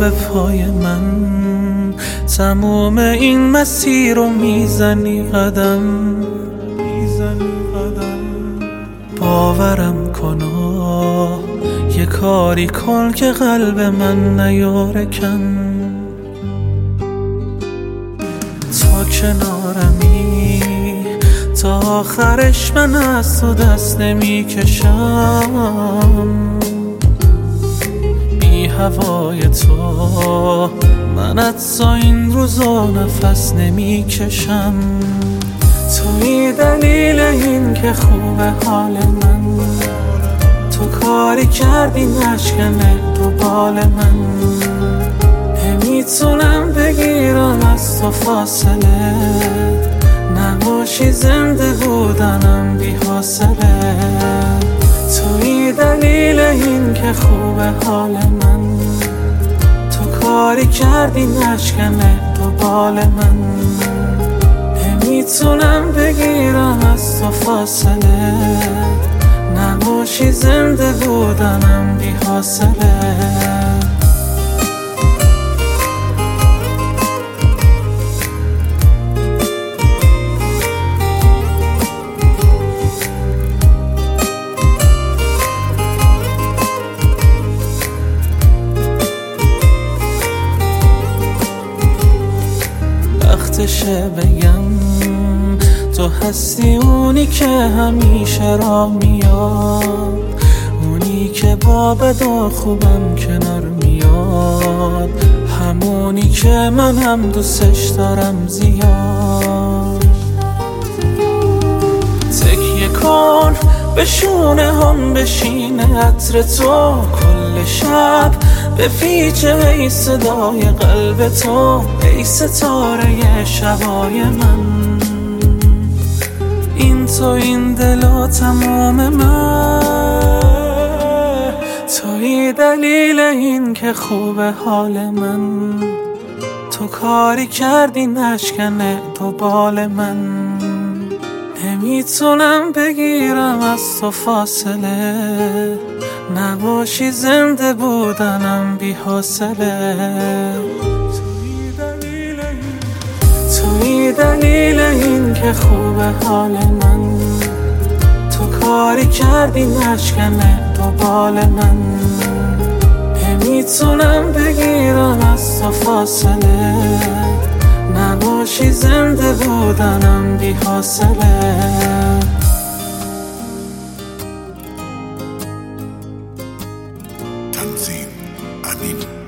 به پای من، تموم این مسیر رو میزنی قدم. باورم کن یه کاری کن که قلب من نیاره کم. تا کنارمی تا آخرش من از تو دست نمی کشم. بی هوای تو من حتی این روزا نفس نمی کشم. توی دلیل این که خوبه حال من، تو کاری کردی نشکنه تو بال من. نمیتونم بگیرم از تو فاصله، نباشی زنده بودنم بی حاصله. توی دلیل این که خوبه حال من، تو کاری کردی نشکنه تو بال من. نمیتونم بگیرم از تو فاصله، نباشی زنده بودنم بی حاصله. وقتشه بگم تو هستی اونی که همیشه راه میاد، اونی که با بدا خوبم کنار میاد، همونی که من هم دوستش دارم زیاد. تکیه کن به شونه هم بشینه عطر تو کل شب، به پیچه ای صدای قلب تو ای ستاره شبای من. این تو این دل و تمام من، توی دلیل این که خوبه حال من. تو کاری کردی نشکنه تو بال من. نمیتونم بگیرم از تو فاصله، نباشی زنده بودنم بی حاصله. توی دلیل این که خوبه حال من، تو کاری کردی نشکنه تو بال من. نمیتونم بگیرم از تو فاصله، نباشی زنده بودنم بی حاصله. تنظیم امین